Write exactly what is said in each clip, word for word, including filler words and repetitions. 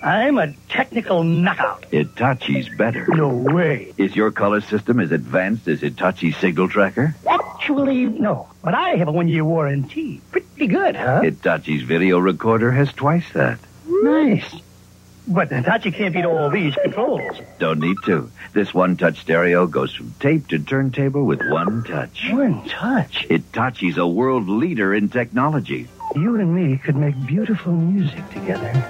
I'm a technical knockout. Hitachi's better. No way. Is your color system as advanced as Hitachi's signal tracker? Actually, no. But I have a one-year warranty. Pretty good, huh? Hitachi's video recorder has twice that. Nice. But Hitachi can't beat all these controls. Don't need to. This one-touch stereo goes from tape to turntable with one touch. One touch? Hitachi's a world leader in technology. You and me could make beautiful music together.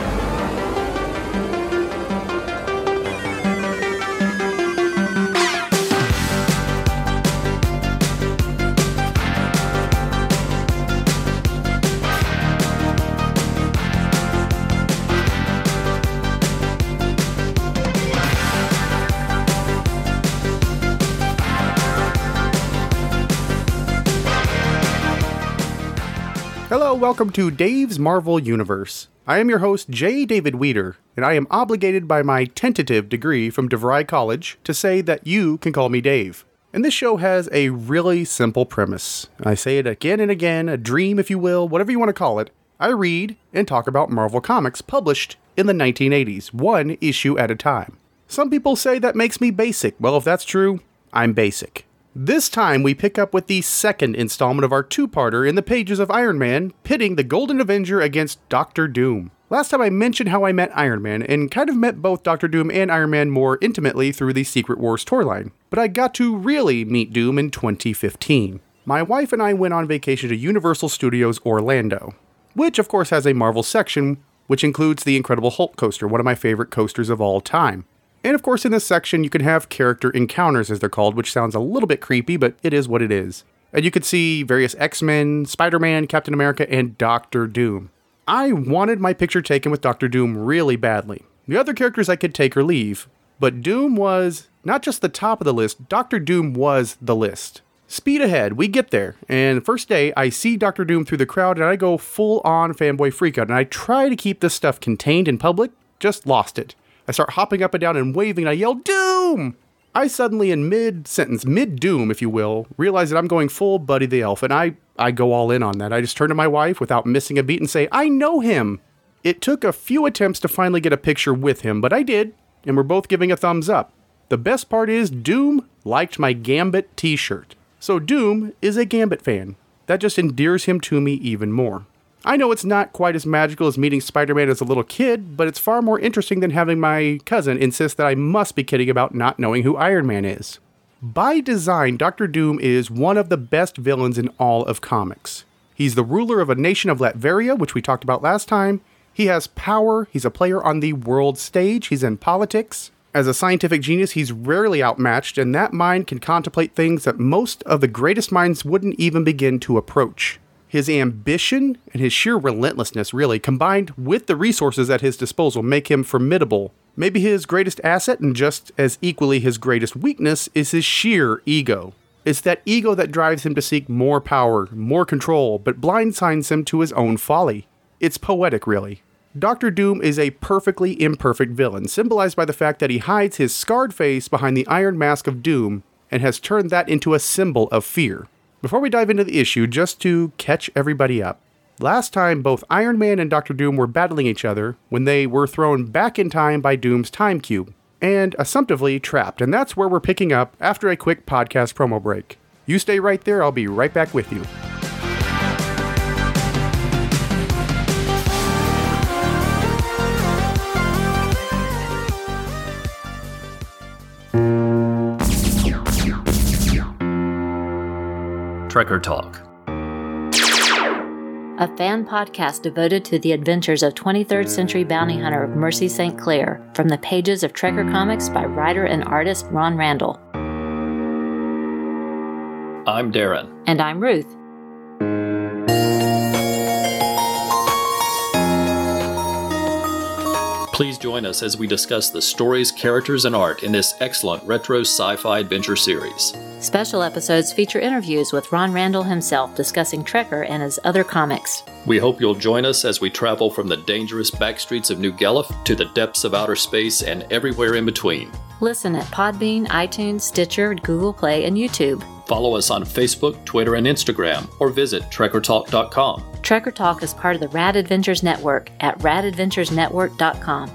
Hello, welcome to Dave's Marvel Universe. I am your host, J. David Weeder, and I am obligated by my tentative degree from DeVry College to say that you can call me Dave. And this show has a really simple premise. I say it again and again, a dream if you will, whatever you want to call it. I read and talk about Marvel Comics published in the nineteen eighties, one issue at a time. Some people say that makes me basic. Well, if that's true, I'm basic. This time we pick up with the second installment of our two-parter in the pages of Iron Man, pitting the Golden Avenger against Doctor Doom. Last time I mentioned how I met Iron Man, and kind of met both Doctor Doom and Iron Man more intimately through the Secret Wars storyline. But I got to really meet Doom in twenty fifteen. My wife and I went on vacation to Universal Studios Orlando, which of course has a Marvel section, which includes the Incredible Hulk coaster, one of my favorite coasters of all time. And of course in this section you can have character encounters as they're called, which sounds a little bit creepy, but it is what it is. And you could see various X-Men, Spider-Man, Captain America, and Doctor Doom. I wanted my picture taken with Doctor Doom really badly. The other characters I could take or leave, but Doom was not just the top of the list, Doctor Doom was the list. Speed ahead, we get there, and first day I see Doctor Doom through the crowd and I go full on fanboy freakout, and I try to keep this stuff contained in public, just lost it. I start hopping up and down and waving, and I yell, "Doom!" I suddenly, in mid-sentence, mid-Doom, if you will, realize that I'm going full Buddy the Elf, and I, I go all in on that. I just turn to my wife without missing a beat and say, "I know him!" It took a few attempts to finally get a picture with him, but I did, and we're both giving a thumbs up. The best part is, Doom liked my Gambit t-shirt. So Doom is a Gambit fan. That just endears him to me even more. I know it's not quite as magical as meeting Spider-Man as a little kid, but it's far more interesting than having my cousin insist that I must be kidding about not knowing who Iron Man is. By design, Doctor Doom is one of the best villains in all of comics. He's the ruler of a nation of Latveria, which we talked about last time. He has power, he's a player on the world stage, he's in politics. As a scientific genius, he's rarely outmatched, and that mind can contemplate things that most of the greatest minds wouldn't even begin to approach. His ambition and his sheer relentlessness, really, combined with the resources at his disposal, make him formidable. Maybe his greatest asset, and just as equally his greatest weakness, is his sheer ego. It's that ego that drives him to seek more power, more control, but blindsides him to his own folly. It's poetic, really. Doctor Doom is a perfectly imperfect villain, symbolized by the fact that he hides his scarred face behind the iron mask of Doom, and has turned that into a symbol of fear. Before we dive into the issue, just to catch everybody up. Last time, both Iron Man and Doctor Doom were battling each other when they were thrown back in time by Doom's time cube, and assumptively trapped, and that's where we're picking up after a quick podcast promo break. You stay right there, I'll be right back with you. Trekker Talk, a fan podcast devoted to the adventures of twenty-third century bounty hunter Mercy Saint Clair, from the pages of Trekker Comics by writer and artist Ron Randall. I'm Darren. And I'm Ruth. Please join us as we discuss the stories, characters, and art in this excellent retro sci-fi adventure series. Special episodes feature interviews with Ron Randall himself discussing Trekker and his other comics. We hope you'll join us as we travel from the dangerous backstreets of New Gelliff to the depths of outer space and everywhere in between. Listen at Podbean, iTunes, Stitcher, Google Play, and YouTube. Follow us on Facebook, Twitter, and Instagram, or visit Trekker Talk dot com. Trekker Talk is part of the Rad Adventures Network at rad adventures network dot com.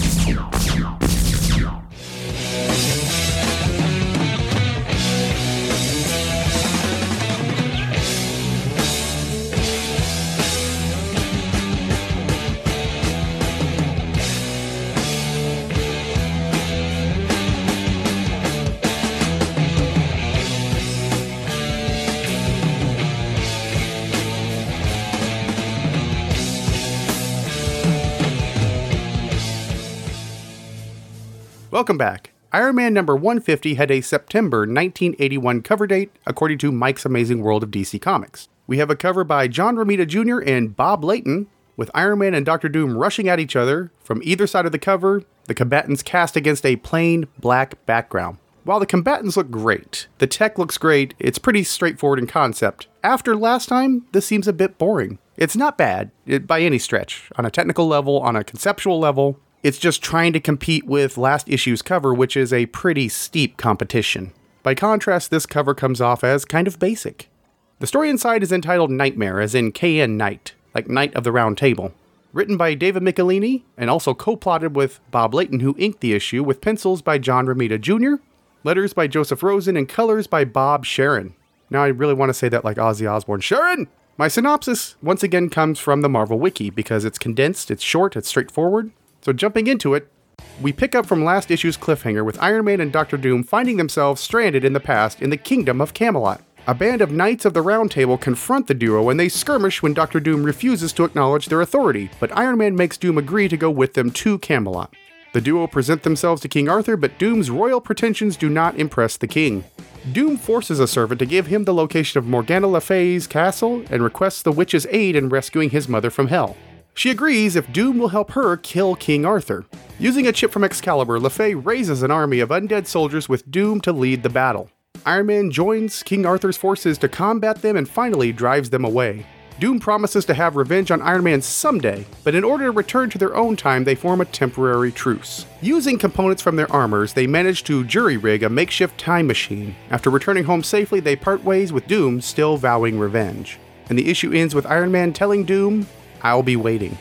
Welcome back. Iron Man number one fifty had a September nineteen eighty-one cover date, according to Mike's Amazing World of D C Comics. We have a cover by John Romita Junior and Bob Layton, with Iron Man and Doctor Doom rushing at each other. From either side of the cover, the combatants cast against a plain black background. While the combatants look great, the tech looks great, it's pretty straightforward in concept. After last time, this seems a bit boring. It's not bad, it, by any stretch. On a technical level, on a conceptual level, it's just trying to compete with last issue's cover, which is a pretty steep competition. By contrast, this cover comes off as kind of basic. The story inside is entitled Nightmare, as in K N Knight, like Knight of the Round Table. Written by David Michelinie, and also co-plotted with Bob Layton, who inked the issue, with pencils by John Romita Junior, letters by Joseph Rosen, and colors by Bob Sharon. Now I really want to say that like Ozzy Osbourne. Sharon! My synopsis, once again, comes from the Marvel Wiki, because it's condensed, it's short, it's straightforward. So jumping into it, we pick up from last issue's cliffhanger with Iron Man and Doctor Doom finding themselves stranded in the past in the Kingdom of Camelot. A band of Knights of the Round Table confront the duo and they skirmish when Doctor Doom refuses to acknowledge their authority, but Iron Man makes Doom agree to go with them to Camelot. The duo present themselves to King Arthur, but Doom's royal pretensions do not impress the king. Doom forces a servant to give him the location of Morgana Le Fay's castle and requests the witch's aid in rescuing his mother from hell. She agrees if Doom will help her kill King Arthur. Using a chip from Excalibur, Le Fay raises an army of undead soldiers with Doom to lead the battle. Iron Man joins King Arthur's forces to combat them and finally drives them away. Doom promises to have revenge on Iron Man someday, but in order to return to their own time, they form a temporary truce. Using components from their armors, they manage to jury-rig a makeshift time machine. After returning home safely, they part ways with Doom still vowing revenge. And the issue ends with Iron Man telling Doom, "I'll be waiting."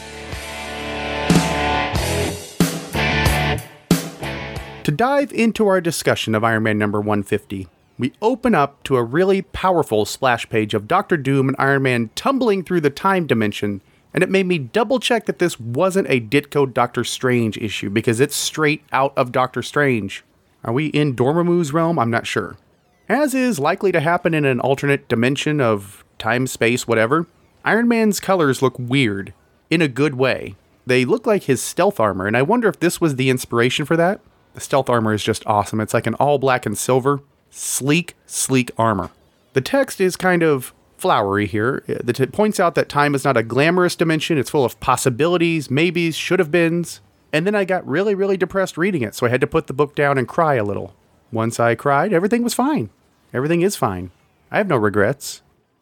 To dive into our discussion of Iron Man number one fifty, we open up to a really powerful splash page of Doctor Doom and Iron Man tumbling through the time dimension, and it made me double check that this wasn't a Ditko Doctor Strange issue, because it's straight out of Doctor Strange. Are we in Dormammu's realm? I'm not sure. As is likely to happen in an alternate dimension of time, space, whatever, Iron Man's colors look weird, in a good way. They look like his stealth armor, and I wonder if this was the inspiration for that. The stealth armor is just awesome. It's like an all black and silver, sleek, sleek armor. The text is kind of flowery here. It points out that time is not a glamorous dimension. It's full of possibilities, maybes, should-have-beens. And then I got really, really depressed reading it, so I had to put the book down and cry a little. Once I cried, everything was fine. Everything is fine. I have no regrets.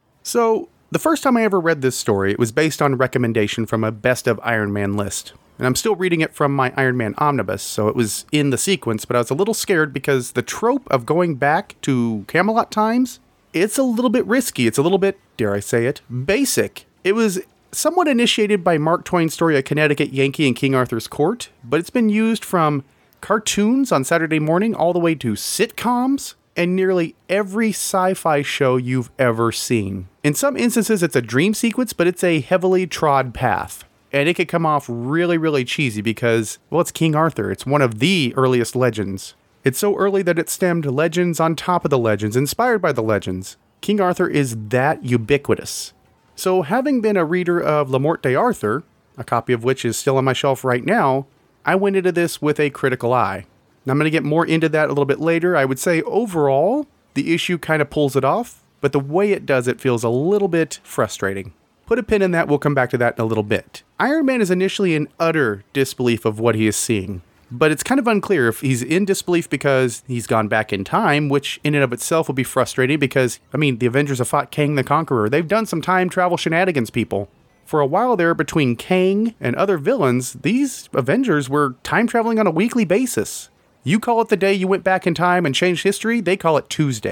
So, the first time I ever read this story, it was based on a recommendation from a Best of Iron Man list. And I'm still reading it from my Iron Man omnibus, so it was in the sequence, but I was a little scared because the trope of going back to Camelot times, it's a little bit risky. It's a little bit, dare I say it, basic. It was somewhat initiated by Mark Twain's story of Connecticut Yankee and King Arthur's Court, but it's been used from cartoons on Saturday morning all the way to sitcoms and nearly every sci-fi show you've ever seen. In some instances, it's a dream sequence, but it's a heavily trod path. And it could come off really, really cheesy because, well, it's King Arthur. It's one of the earliest legends. It's so early that it stemmed legends on top of the legends, inspired by the legends. King Arthur is that ubiquitous. So having been a reader of La Morte d'Arthur, a copy of which is still on my shelf right now, I went into this with a critical eye. Now, I'm going to get more into that a little bit later. I would say overall, the issue kind of pulls it off, but the way it does it feels a little bit frustrating. Put a pin in that, we'll come back to that in a little bit. Iron Man is initially in utter disbelief of what he is seeing, but it's kind of unclear if he's in disbelief because he's gone back in time, which in and of itself will be frustrating because, I mean, the Avengers have fought Kang the Conqueror. They've done some time travel shenanigans, people. For a while there, between Kang and other villains, these Avengers were time traveling on a weekly basis. You call it the day you went back in time and changed history, they call it Tuesday.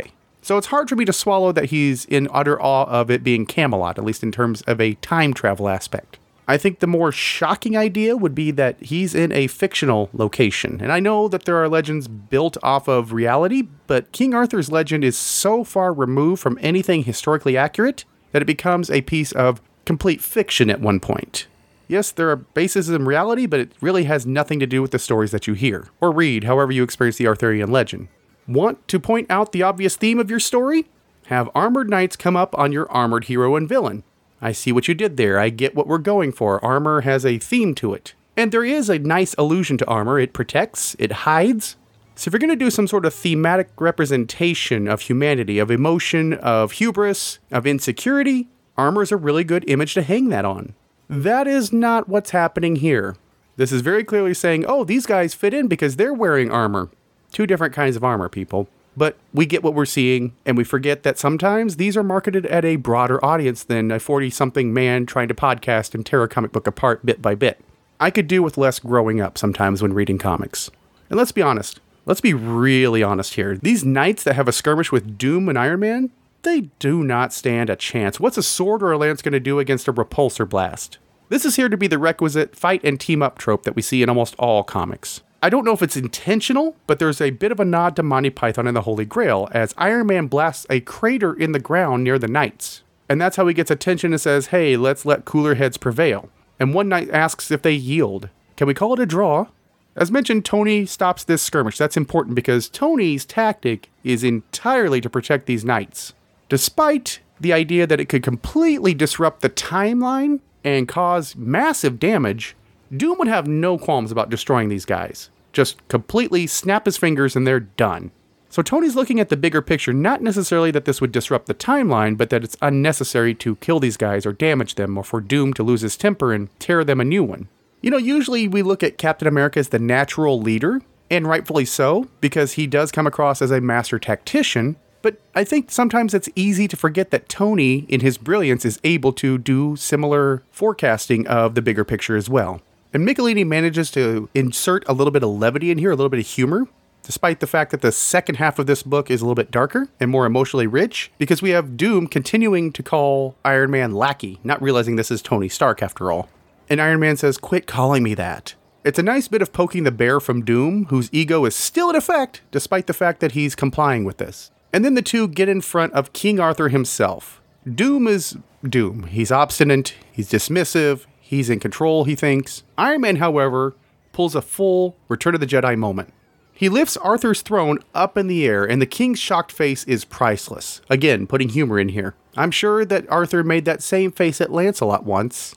So it's hard for me to swallow that he's in utter awe of it being Camelot, at least in terms of a time travel aspect. I think the more shocking idea would be that he's in a fictional location. And I know that there are legends built off of reality, but King Arthur's legend is so far removed from anything historically accurate that it becomes a piece of complete fiction at one point. Yes, there are bases in reality, but it really has nothing to do with the stories that you hear, or read, however you experience the Arthurian legend. Want to point out the obvious theme of your story? Have armored knights come up on your armored hero and villain. I see what you did there. I get what we're going for. Armor has a theme to it. And there is a nice allusion to armor. It protects, it hides. So if you're going to do some sort of thematic representation of humanity, of emotion, of hubris, of insecurity, armor is a really good image to hang that on. That is not what's happening here. This is very clearly saying, oh, these guys fit in because they're wearing armor. Two different kinds of armor, people. But we get what we're seeing, and we forget that sometimes these are marketed at a broader audience than a forty-something man trying to podcast and tear a comic book apart bit by bit. I could do with less growing up sometimes when reading comics. And let's be honest. Let's be really honest here. These knights that have a skirmish with Doom and Iron Man, they do not stand a chance. What's a sword or a lance going to do against a repulsor blast? This is here to be the requisite fight and team up trope that we see in almost all comics. I don't know if it's intentional, but there's a bit of a nod to Monty Python and the Holy Grail, as Iron Man blasts a crater in the ground near the knights. And that's how he gets attention and says, hey, let's let cooler heads prevail. And one knight asks if they yield. Can we call it a draw? As mentioned, Tony stops this skirmish. That's important because Tony's tactic is entirely to protect these knights. Despite the idea that it could completely disrupt the timeline and cause massive damage, Doom would have no qualms about destroying these guys. Just completely snap his fingers and they're done. So Tony's looking at the bigger picture, not necessarily that this would disrupt the timeline, but that it's unnecessary to kill these guys or damage them, or for Doom to lose his temper and tear them a new one. You know, usually we look at Captain America as the natural leader, and rightfully so, because he does come across as a master tactician, but I think sometimes it's easy to forget that Tony, in his brilliance, is able to do similar forecasting of the bigger picture as well. And Michelini manages to insert a little bit of levity in here, a little bit of humor, despite the fact that the second half of this book is a little bit darker and more emotionally rich, because we have Doom continuing to call Iron Man lackey, not realizing this is Tony Stark after all. And Iron Man says, quit calling me that. It's a nice bit of poking the bear from Doom, whose ego is still in effect, despite the fact that he's complying with this. And then the two get in front of King Arthur himself. Doom is Doom. He's obstinate, he's dismissive, he's in control, he thinks. Iron Man, however, pulls a full Return of the Jedi moment. He lifts Arthur's throne up in the air, and the king's shocked face is priceless. Again, putting humor in here. I'm sure that Arthur made that same face at Lancelot once.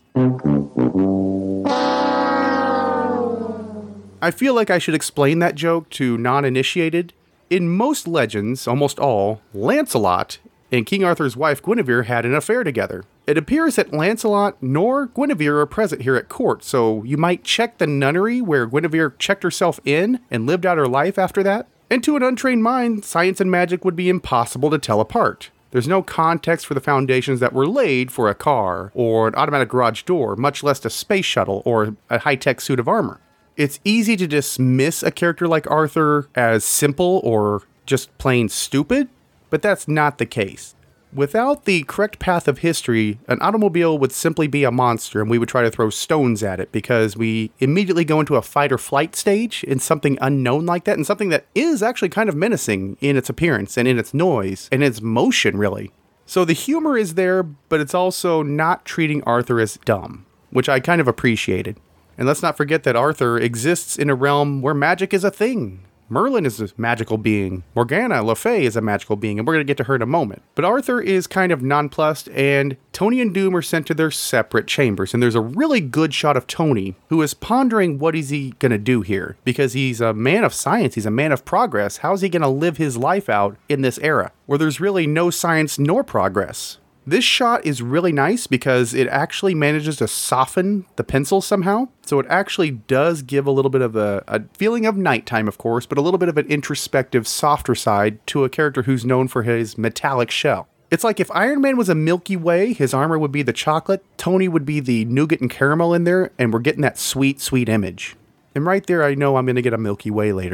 I feel like I should explain that joke to non-initiated. In most legends, almost all, Lancelot and King Arthur's wife Guinevere had an affair together. It appears that Lancelot nor Guinevere are present here at court, so you might check the nunnery where Guinevere checked herself in and lived out her life after that. And to an untrained mind, science and magic would be impossible to tell apart. There's no context for the foundations that were laid for a car, or an automatic garage door, much less a space shuttle or a high-tech suit of armor. It's easy to dismiss a character like Arthur as simple or just plain stupid, but that's not the case. Without the correct path of history, an automobile would simply be a monster and we would try to throw stones at it because we immediately go into a fight or flight stage in something unknown like that, and something that is actually kind of menacing in its appearance and in its noise and its motion, really. So the humor is there, but it's also not treating Arthur as dumb, which I kind of appreciated. And let's not forget that Arthur exists in a realm where magic is a thing. Merlin is a magical being. Morgana Le Fay is a magical being, and we're going to get to her in a moment. But Arthur is kind of nonplussed, and Tony and Doom are sent to their separate chambers. And there's a really good shot of Tony, who is pondering what is he going to do here. Because he's a man of science, he's a man of progress. How is he going to live his life out in this era, where there's really no science nor progress? This shot is really nice because it actually manages to soften the pencil somehow. So it actually does give a little bit of a, a feeling of nighttime, of course, but a little bit of an introspective, softer side to a character who's known for his metallic shell. It's like if Iron Man was a Milky Way, his armor would be the chocolate, Tony would be the nougat and caramel in there, and we're getting that sweet, sweet image. And right there, I know I'm going to get a Milky Way later.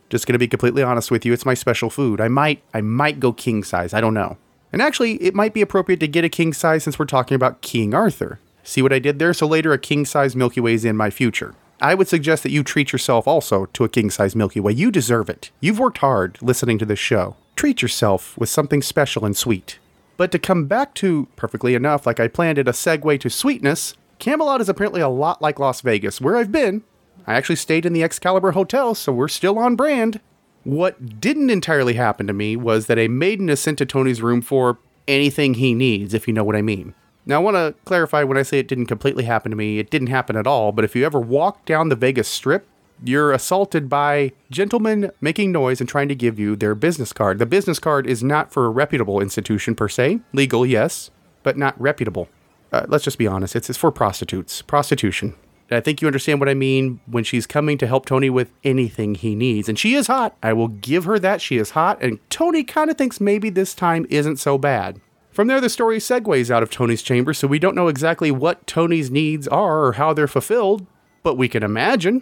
Just going to be completely honest with you, it's my special food. I might, I might go king size. I don't know. And actually, it might be appropriate to get a king size since we're talking about King Arthur. See what I did there? So later a king size Milky Way is in my future. I would suggest that you treat yourself also to a king size Milky Way. You deserve it. You've worked hard listening to this show. Treat yourself with something special and sweet. But to come back to, perfectly enough, like I planned it, a segue to sweetness, Camelot is apparently a lot like Las Vegas, where I've been. I actually stayed in the Excalibur Hotel, so we're still on brand. What didn't entirely happen to me was that a maiden is sent to Tony's room for anything he needs, if you know what I mean. Now, I want to clarify when I say it didn't completely happen to me, it didn't happen at all, but if you ever walk down the Vegas Strip, you're assaulted by gentlemen making noise and trying to give you their business card. The business card is not for a reputable institution per se. Legal, yes, but not reputable. Uh, let's just be honest, it's, it's for prostitutes. Prostitution. I think you understand what I mean when she's coming to help Tony with anything he needs. And she is hot. I will give her that. She is hot. And Tony kind of thinks maybe this time isn't so bad. From there, the story segues out of Tony's chamber, so we don't know exactly what Tony's needs are or how they're fulfilled, but we can imagine.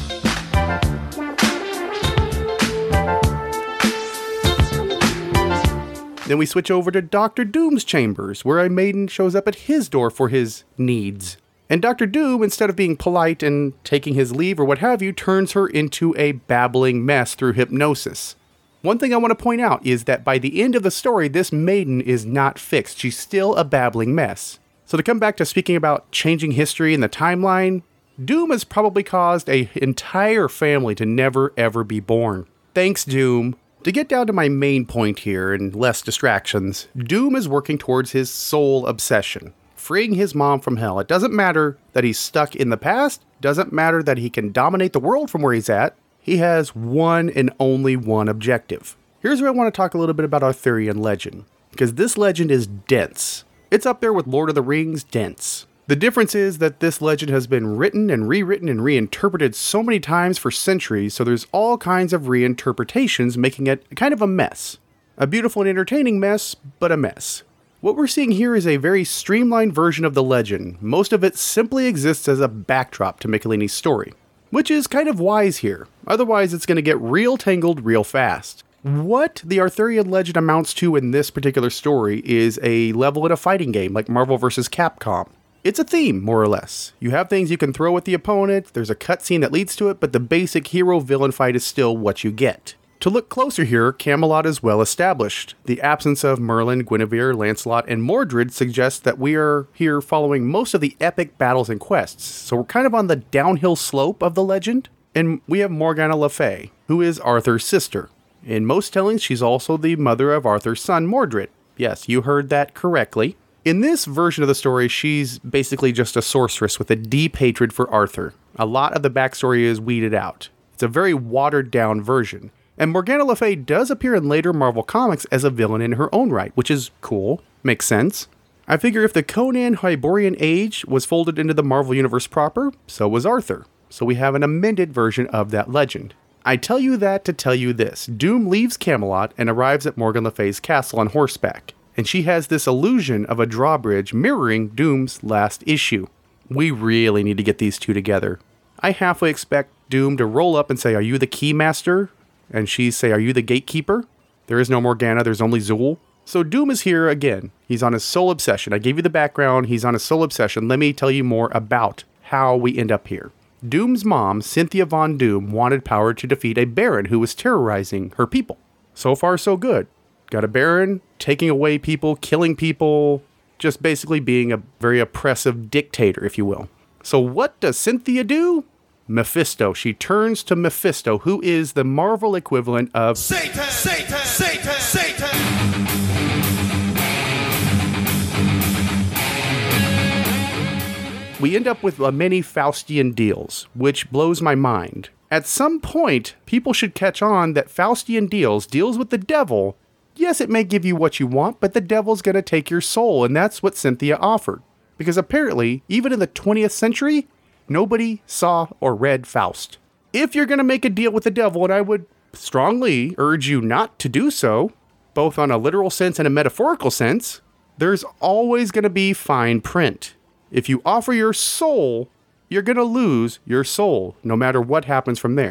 Then we switch over to Doctor Doom's chambers, where a maiden shows up at his door for his needs. And Doctor Doom, instead of being polite and taking his leave or what have you, turns her into a babbling mess through hypnosis. One thing I want to point out is that by the end of the story, this maiden is not fixed. She's still a babbling mess. So to come back to speaking about changing history and the timeline, Doom has probably caused an entire family to never ever be born. Thanks, Doom. To get down to my main point here and less distractions, Doom is working towards his sole obsession. Freeing his mom from hell. It doesn't matter that he's stuck in the past. Doesn't matter that he can dominate the world from where he's at. He has one and only one objective. Here's where I want to talk a little bit about Arthurian legend, because this legend is dense. It's up there with Lord of the Rings dense. The difference is that this legend has been written and rewritten and reinterpreted so many times for centuries, so there's all kinds of reinterpretations, making it kind of a mess. A beautiful and entertaining mess, but a mess. What we're seeing here is a very streamlined version of the legend. Most of it simply exists as a backdrop to Michelini's story, which is kind of wise here. Otherwise, it's going to get real tangled real fast. What the Arthurian legend amounts to in this particular story is a level in a fighting game like Marvel versus. Capcom. It's a theme, more or less. You have things you can throw at the opponent, there's a cutscene that leads to it, but the basic hero-villain fight is still what you get. To look closer here, Camelot is well established. The absence of Merlin, Guinevere, Lancelot, and Mordred suggests that we are here following most of the epic battles and quests, so we're kind of on the downhill slope of the legend. And we have Morgana Le Fay, who is Arthur's sister. In most tellings, she's also the mother of Arthur's son, Mordred. Yes, you heard that correctly. In this version of the story, she's basically just a sorceress with a deep hatred for Arthur. A lot of the backstory is weeded out. It's a very watered-down version. And Morgana Le Fay does appear in later Marvel comics as a villain in her own right, which is cool. Makes sense. I figure if the Conan Hyborian Age was folded into the Marvel Universe proper, so was Arthur. So we have an amended version of that legend. I tell you that to tell you this. Doom leaves Camelot and arrives at Morgan Le Fay's castle on horseback. And she has this illusion of a drawbridge mirroring Doom's last issue. We really need to get these two together. I halfway expect Doom to roll up and say, "Are you the Keymaster?" And she say, "Are you the Gatekeeper?" There is no Morgana, there's only Zool. So Doom is here again. He's on his soul obsession. I gave you the background, he's on his soul obsession. Let me tell you more about how we end up here. Doom's mom, Cynthia Von Doom, wanted power to defeat a baron who was terrorizing her people. So far, so good. Got a baron taking away people, killing people, just basically being a very oppressive dictator, if you will. So what does Cynthia do? Mephisto. She turns to Mephisto, who is the Marvel equivalent of Satan, Satan, Satan, Satan. We end up with uh, many Faustian deals, which blows my mind. At some point, people should catch on that Faustian deals, deals with the devil, yes, it may give you what you want, but the devil's going to take your soul, and that's what Cynthia offered. Because apparently, even in the twentieth century, nobody saw or read Faust. If you're going to make a deal with the devil, and I would strongly urge you not to do so, both on a literal sense and a metaphorical sense, there's always going to be fine print. If you offer your soul, you're going to lose your soul, no matter what happens from there.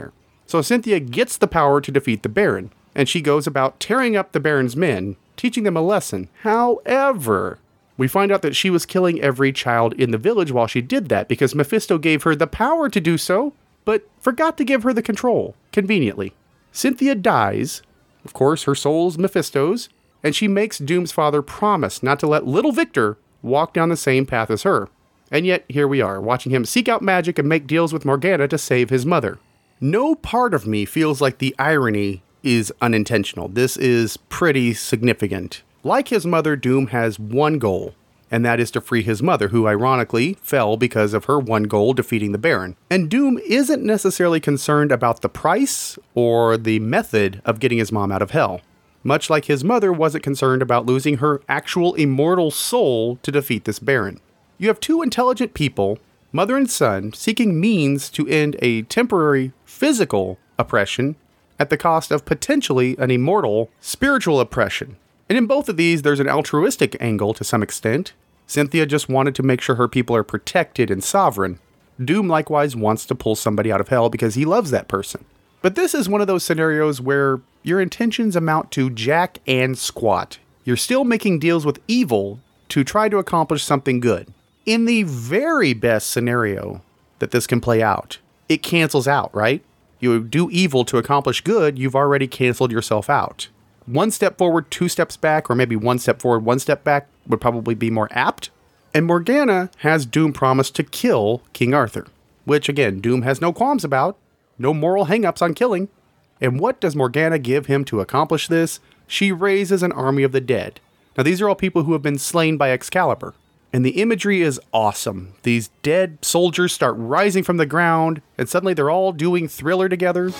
So Cynthia gets the power to defeat the Baron, and she goes about tearing up the Baron's men, teaching them a lesson. However, we find out that she was killing every child in the village while she did that because Mephisto gave her the power to do so, but forgot to give her the control, conveniently. Cynthia dies. Of course, her soul's Mephisto's, and she makes Doom's father promise not to let little Victor walk down the same path as her. And yet, here we are, watching him seek out magic and make deals with Morgana to save his mother. No part of me feels like the irony is unintentional. This is pretty significant. Like his mother, Doom has one goal, and that is to free his mother, who ironically fell because of her one goal, defeating the Baron. And Doom isn't necessarily concerned about the price or the method of getting his mom out of hell, much like his mother wasn't concerned about losing her actual immortal soul to defeat this Baron. You have two intelligent people, mother and son, seeking means to end a temporary physical oppression at the cost of potentially an immortal spiritual oppression. And in both of these, there's an altruistic angle to some extent. Cynthia just wanted to make sure her people are protected and sovereign. Doom likewise wants to pull somebody out of hell because he loves that person. But this is one of those scenarios where your intentions amount to jack and squat. You're still making deals with evil to try to accomplish something good. In the very best scenario that this can play out, it cancels out, right? You do evil to accomplish good, you've already canceled yourself out. One step forward, two steps back, or maybe one step forward, one step back would probably be more apt. And Morgana has Doom promise to kill King Arthur, which again, Doom has no qualms about, no moral hangups on killing. And what does Morgana give him to accomplish this? She raises an army of the dead. Now these are all people who have been slain by Excalibur. And the imagery is awesome. These dead soldiers start rising from the ground, and suddenly they're all doing Thriller together.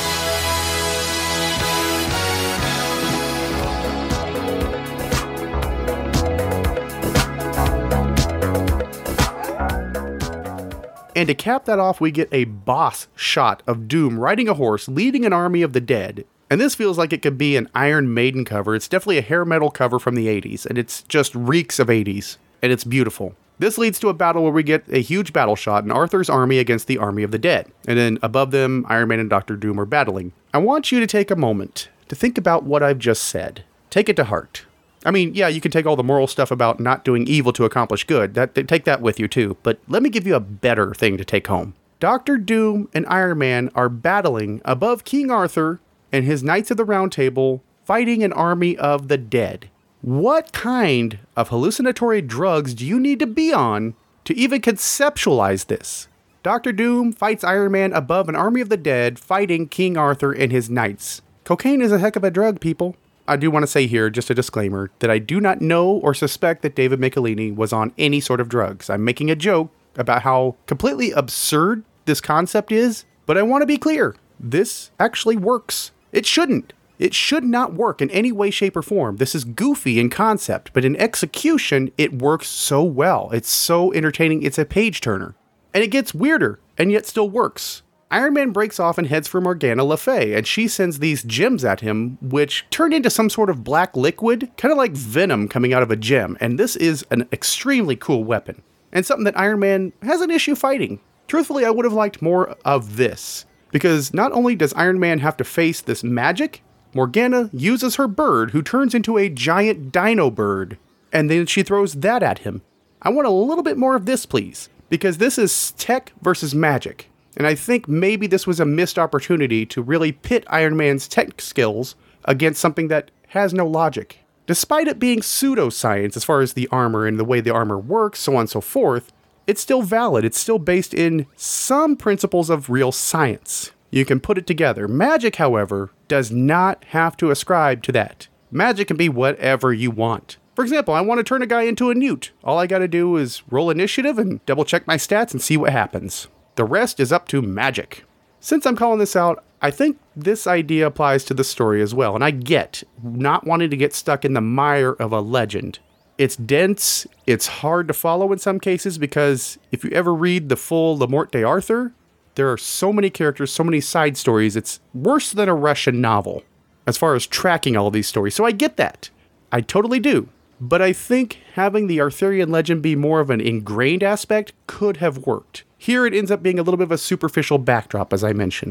And to cap that off, we get a boss shot of Doom riding a horse, leading an army of the dead. And this feels like it could be an Iron Maiden cover. It's definitely a hair metal cover from the eighties, and it's just reeks of eighties. And it's beautiful. This leads to a battle where we get a huge battle shot in Arthur's army against the army of the dead. And then above them, Iron Man and Doctor Doom are battling. I want you to take a moment to think about what I've just said. Take it to heart. I mean, yeah, you can take all the moral stuff about not doing evil to accomplish good. That, take that with you too. But let me give you a better thing to take home. Doctor Doom and Iron Man are battling above King Arthur and his Knights of the Round Table, fighting an army of the dead. What kind of hallucinatory drugs do you need to be on to even conceptualize this? Doctor Doom fights Iron Man above an army of the dead, fighting King Arthur and his knights. Cocaine is a heck of a drug, people. I do want to say here, just a disclaimer, that I do not know or suspect that David Michelinie was on any sort of drugs. I'm making a joke about how completely absurd this concept is, but I want to be clear. This actually works. It shouldn't. It should not work in any way, shape, or form. This is goofy in concept, but in execution, it works so well. It's so entertaining, it's a page turner. And it gets weirder, and yet still works. Iron Man breaks off and heads for Morgana Le Fay, and she sends these gems at him, which turn into some sort of black liquid, kind of like venom coming out of a gem, and this is an extremely cool weapon, and something that Iron Man has an issue fighting. Truthfully, I would have liked more of this, because not only does Iron Man have to face this magic, Morgana uses her bird, who turns into a giant dino bird, and then she throws that at him. I want a little bit more of this, please, because this is tech versus magic, and I think maybe this was a missed opportunity to really pit Iron Man's tech skills against something that has no logic. Despite it being pseudoscience as far as the armor and the way the armor works, so on and so forth, it's still valid. It's still based in some principles of real science. You can put it together. Magic, however, does not have to ascribe to that. Magic can be whatever you want. For example, I want to turn a guy into a newt. All I gotta do is roll initiative and double check my stats and see what happens. The rest is up to magic. Since I'm calling this out, I think this idea applies to the story as well, and I get not wanting to get stuck in the mire of a legend. It's dense, it's hard to follow in some cases, because if you ever read the full Le Morte d'Arthur, there are so many characters, so many side stories, it's worse than a Russian novel as far as tracking all these stories. So I get that. I totally do. But I think having the Arthurian legend be more of an ingrained aspect could have worked. Here it ends up being a little bit of a superficial backdrop, as I mentioned.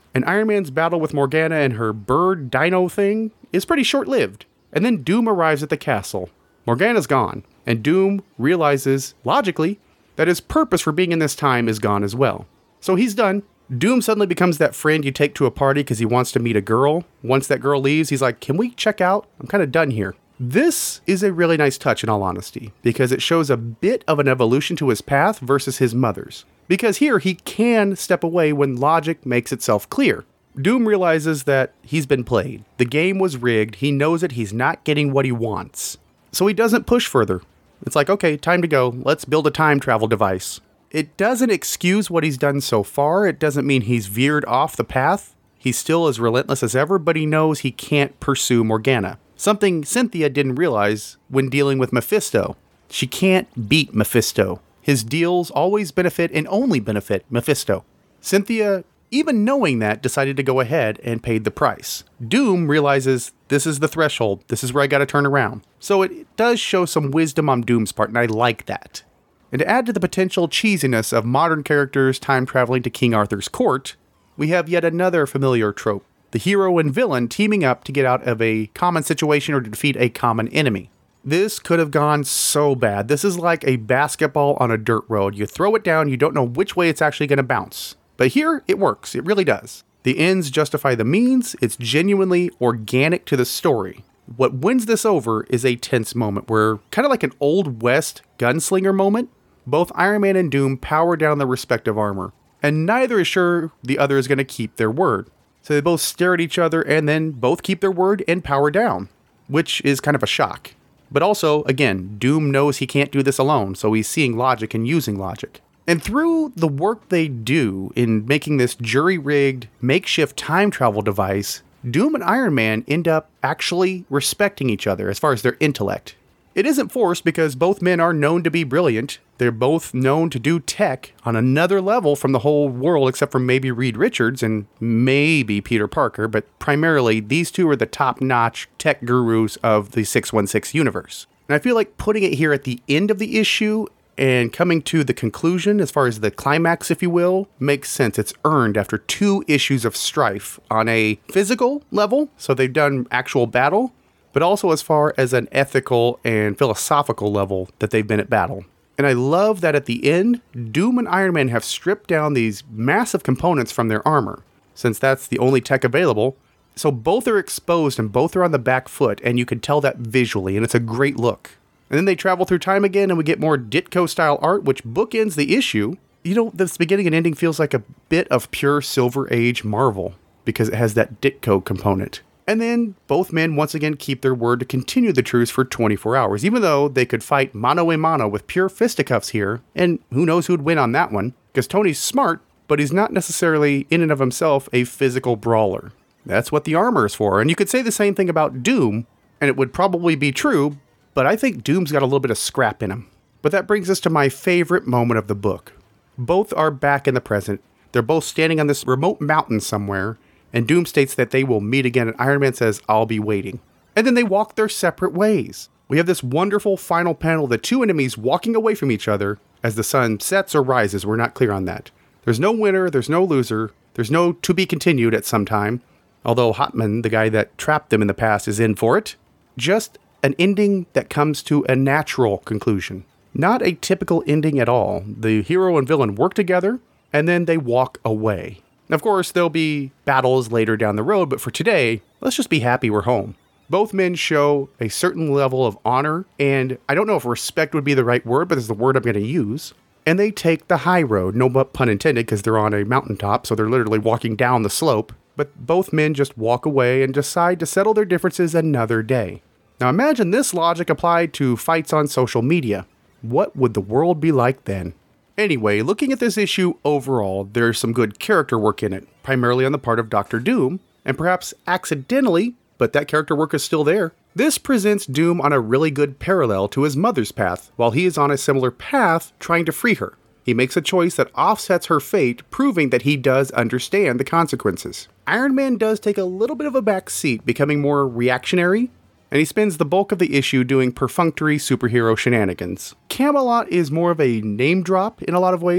And Iron Man's battle with Morgana and her bird dino thing is pretty short-lived. And then Doom arrives at the castle. Morgana's gone, and Doom realizes, logically, that his purpose for being in this time is gone as well. So he's done. Doom suddenly becomes that friend you take to a party because he wants to meet a girl. Once that girl leaves, he's like, can we check out? I'm kind of done here. This is a really nice touch in all honesty, because it shows a bit of an evolution to his path versus his mother's. Because here, he can step away when logic makes itself clear. Doom realizes that he's been played. The game was rigged. He knows that he's not getting what he wants. So he doesn't push further. It's like, okay, time to go. Let's build a time travel device. It doesn't excuse what he's done so far. It doesn't mean he's veered off the path. He's still as relentless as ever, but he knows he can't pursue Morgana. Something Cynthia didn't realize when dealing with Mephisto. She can't beat Mephisto. His deals always benefit and only benefit Mephisto. Cynthia, even knowing that, decided to go ahead and paid the price. Doom realizes this is the threshold. This is where I gotta turn around. So it does show some wisdom on Doom's part, and I like that. And to add to the potential cheesiness of modern characters time traveling to King Arthur's court, we have yet another familiar trope. The hero and villain teaming up to get out of a common situation or to defeat a common enemy. This could have gone so bad. This is like a basketball on a dirt road. You throw it down, you don't know which way it's actually going to bounce. But here, it works. It really does. The ends justify the means. It's genuinely organic to the story. What wins this over is a tense moment where, kind of like an Old West gunslinger moment, both Iron Man and Doom power down their respective armor, and neither is sure the other is going to keep their word. So they both stare at each other and then both keep their word and power down, which is kind of a shock. But also, again, Doom knows he can't do this alone, so he's seeing logic and using logic. And through the work they do in making this jury-rigged, makeshift time travel device, Doom and Iron Man end up actually respecting each other as far as their intellect. It isn't forced because both men are known to be brilliant. They're both known to do tech on another level from the whole world, except for maybe Reed Richards and maybe Peter Parker, but primarily these two are the top-notch tech gurus of the six one six universe. And I feel like putting it here at the end of the issue and coming to the conclusion, as far as the climax, if you will, makes sense. It's earned after two issues of strife on a physical level, so they've done actual battle, but also as far as an ethical and philosophical level that they've been at battle. And I love that at the end, Doom and Iron Man have stripped down these massive components from their armor, since that's the only tech available. So both are exposed and both are on the back foot, and you can tell that visually, and it's a great look. And then they travel through time again, and we get more Ditko-style art, which bookends the issue. You know, this beginning and ending feels like a bit of pure Silver Age Marvel, because it has that Ditko component. And then both men once again keep their word to continue the truce for twenty-four hours, even though they could fight mano a mano with pure fisticuffs here, and who knows who'd win on that one, because Tony's smart, but he's not necessarily in and of himself a physical brawler. That's what the armor is for, and you could say the same thing about Doom, and it would probably be true, but I think Doom's got a little bit of scrap in him. But that brings us to my favorite moment of the book. Both are back in the present. They're both standing on this remote mountain somewhere, and Doom states that they will meet again, and Iron Man says, I'll be waiting. And then they walk their separate ways. We have this wonderful final panel of the two enemies walking away from each other as the sun sets or rises. We're not clear on that. There's no winner, there's no loser, there's no to be continued at some time, although Hotman, the guy that trapped them in the past, is in for it. Just an ending that comes to a natural conclusion. Not a typical ending at all. The hero and villain work together, and then they walk away. Of course, there'll be battles later down the road, but for today, let's just be happy we're home. Both men show a certain level of honor, and I don't know if respect would be the right word, but it's the word I'm going to use. And they take the high road, no pun intended, because they're on a mountaintop, so they're literally walking down the slope. But both men just walk away and decide to settle their differences another day. Now imagine this logic applied to fights on social media. What would the world be like then? Anyway, looking at this issue overall, there's some good character work in it, primarily on the part of Doctor Doom, and perhaps accidentally, but that character work is still there. This presents Doom on a really good parallel to his mother's path, while he is on a similar path trying to free her. He makes a choice that offsets her fate, proving that he does understand the consequences. Iron Man does take a little bit of a back seat, becoming more reactionary, and he spends the bulk of the issue doing perfunctory superhero shenanigans. Camelot is more of a name drop in a lot of ways,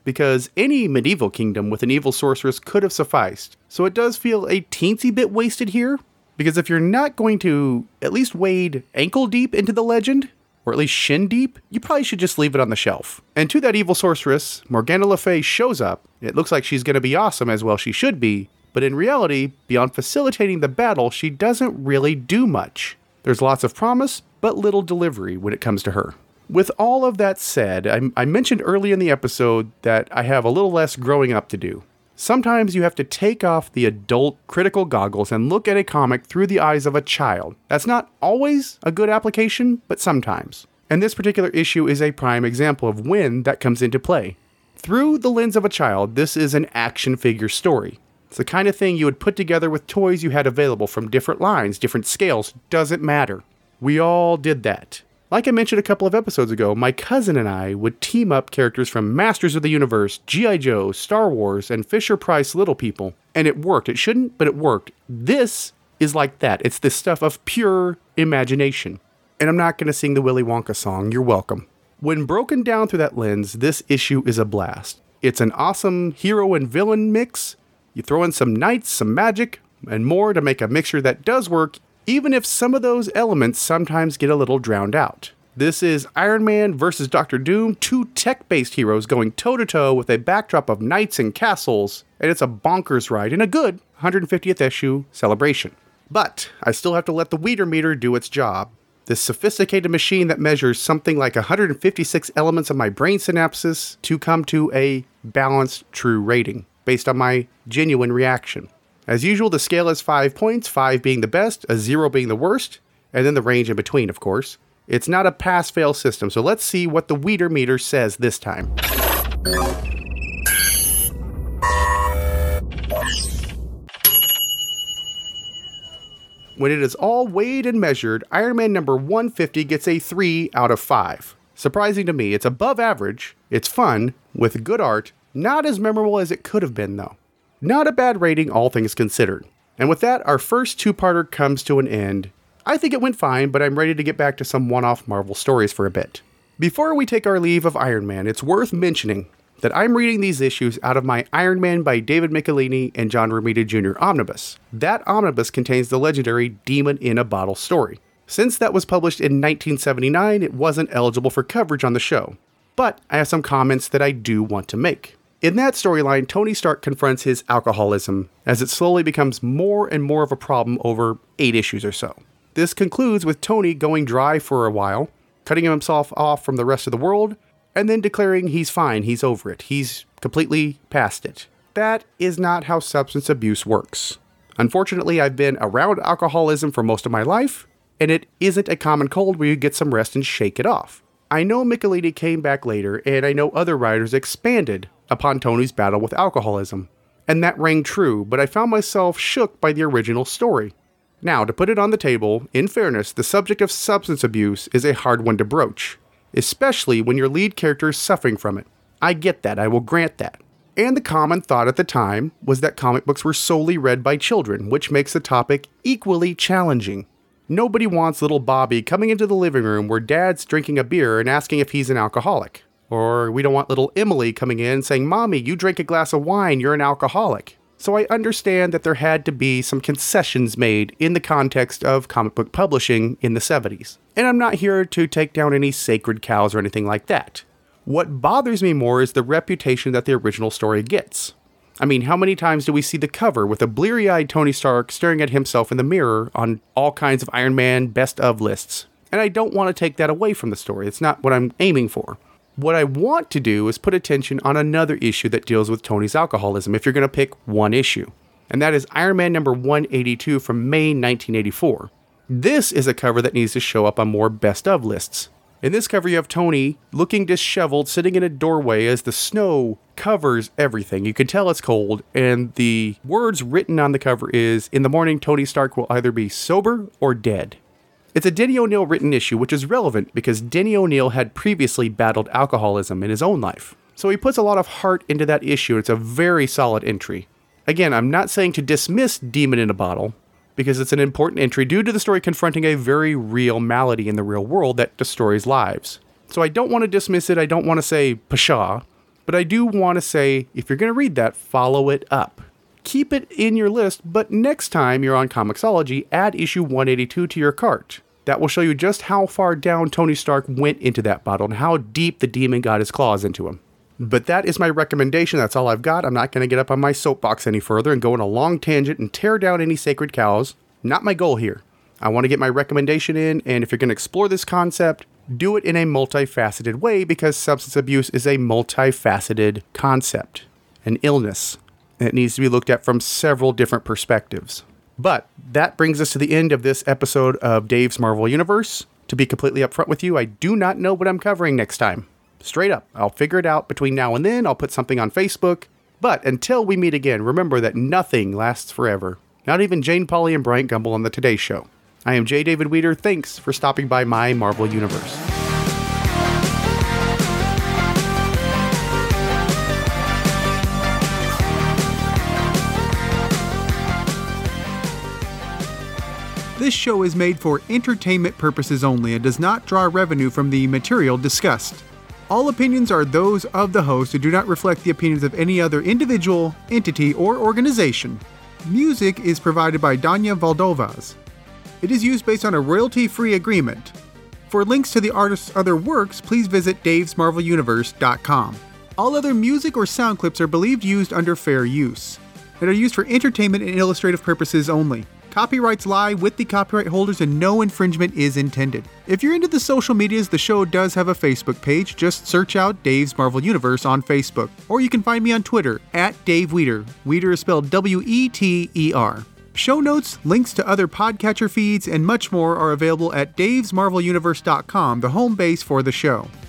because any medieval kingdom with an evil sorceress could have sufficed. So it does feel a teensy bit wasted here, because if you're not going to at least wade ankle deep into the legend, or at least shin deep, you probably should just leave it on the shelf. And to that evil sorceress, Morgana Le Fay shows up. It looks like she's going to be awesome, as well she should be, but in reality, beyond facilitating the battle, she doesn't really do much. There's lots of promise, but little delivery when it comes to her. With all of that said, I, I mentioned early in the episode that I have a little less growing up to do. Sometimes you have to take off the adult critical goggles and look at a comic through the eyes of a child. That's not always a good application, but sometimes. And this particular issue is a prime example of when that comes into play. Through the lens of a child, this is an action figure story. It's the kind of thing you would put together with toys you had available from different lines, different scales, doesn't matter. We all did that. Like I mentioned a couple of episodes ago, my cousin and I would team up characters from Masters of the Universe, G I. Joe, Star Wars, and Fisher-Price Little People. And it worked. It shouldn't, but it worked. This is like that. It's this stuff of pure imagination. And I'm not going to sing the Willy Wonka song. You're welcome. When broken down through that lens, this issue is a blast. It's an awesome hero and villain mix. You throw in some knights, some magic, and more to make a mixture that does work, even if some of those elements sometimes get a little drowned out. This is Iron Man versus Doctor Doom, two tech-based heroes going toe-to-toe with a backdrop of knights and castles, and it's a bonkers ride in a good one hundred fiftieth issue celebration. But I still have to let the Weeder meter do its job. This sophisticated machine that measures something like one hundred fifty-six elements of my brain synapses to come to a balanced, true rating, based on my genuine reaction. As usual, the scale is five points, five being the best, a zero being the worst, and then the range in between, of course. It's not a pass-fail system, so let's see what the Weeder meter says this time. When it is all weighed and measured, Iron Man number one fifty gets a three out of five. Surprising to me, it's above average, it's fun, with good art, not as memorable as it could have been though. Not a bad rating, all things considered. And with that, our first two-parter comes to an end. I think it went fine, but I'm ready to get back to some one-off Marvel stories for a bit. Before we take our leave of Iron Man, it's worth mentioning that I'm reading these issues out of my Iron Man by David Michelinie and John Romita Junior omnibus. That omnibus contains the legendary Demon in a Bottle story. Since that was published in nineteen seventy-nine, it wasn't eligible for coverage on the show. But I have some comments that I do want to make. In that storyline, Tony Stark confronts his alcoholism as it slowly becomes more and more of a problem over eight issues or so. This concludes with Tony going dry for a while, cutting himself off from the rest of the world, and then declaring he's fine, he's over it, he's completely past it. That is not how substance abuse works. Unfortunately, I've been around alcoholism for most of my life, and it isn't a common cold where you get some rest and shake it off. I know Michelinie came back later, and I know other writers expanded upon Tony's battle with alcoholism, and that rang true, but I found myself shook by the original story. Now, to put it on the table, in fairness, the subject of substance abuse is a hard one to broach, especially when your lead character is suffering from it. I get that, I will grant that. And the common thought at the time was that comic books were solely read by children, which makes the topic equally challenging. Nobody wants little Bobby coming into the living room where dad's drinking a beer and asking if he's an alcoholic. Or we don't want little Emily coming in saying, "Mommy, you drank a glass of wine, you're an alcoholic." So I understand that there had to be some concessions made in the context of comic book publishing in the seventies. And I'm not here to take down any sacred cows or anything like that. What bothers me more is the reputation that the original story gets. I mean, how many times do we see the cover with a bleary-eyed Tony Stark staring at himself in the mirror on all kinds of Iron Man best of lists? And I don't want to take that away from the story. It's not what I'm aiming for. What I want to do is put attention on another issue that deals with Tony's alcoholism, if you're going to pick one issue. And that is Iron Man number one eighty-two from May nineteen eighty-four. This is a cover that needs to show up on more best of lists. In this cover, you have Tony looking disheveled, sitting in a doorway as the snow covers everything. You can tell it's cold, and the words written on the cover is, "In the morning, Tony Stark will either be sober or dead." It's a Denny O'Neil written issue, which is relevant because Denny O'Neil had previously battled alcoholism in his own life. So he puts a lot of heart into that issue. It's a very solid entry. Again, I'm not saying to dismiss Demon in a Bottle, because it's an important entry due to the story confronting a very real malady in the real world that destroys lives. So I don't want to dismiss it, I don't want to say pshaw, But I do want to say, if you're going to read that, follow it up. Keep it in your list, but next time you're on Comixology, add issue one eighty-two to your cart. That will show you just how far down Tony Stark went into that bottle and how deep the demon got his claws into him. But that is my recommendation. That's all I've got. I'm not going to get up on my soapbox any further and go on a long tangent and tear down any sacred cows. Not my goal here. I want to get my recommendation in, and if you're going to explore this concept, do it in a multifaceted way, because substance abuse is a multifaceted concept, an illness, and it needs to be looked at from several different perspectives. But that brings us to the end of this episode of Dave's Marvel Universe. To be completely upfront with you, I do not know what I'm covering next time. Straight up, I'll figure it out between now and then. I'll put something on Facebook. But until we meet again, remember that nothing lasts forever. Not even Jane Pauley and Bryant Gumbel on the Today Show. I am J. David Weeder. Thanks for stopping by my Marvel Universe. This show is made for entertainment purposes only and does not draw revenue from the material discussed. All opinions are those of the host and do not reflect the opinions of any other individual, entity, or organization. Music is provided by Danya Valdovaz. It is used based on a royalty-free agreement. For links to the artist's other works, please visit daves marvel universe dot com. All other music or sound clips are believed used under fair use and are used for entertainment and illustrative purposes only. Copyrights lie with the copyright holders and no infringement is intended. If you're into the social medias, the show does have a Facebook page. Just search out Dave's Marvel Universe on Facebook. Or you can find me on Twitter, at Dave Weeder. Weeder is spelled W E T E R. Show notes, links to other podcatcher feeds, and much more are available at daves marvel universe dot com, the home base for the show.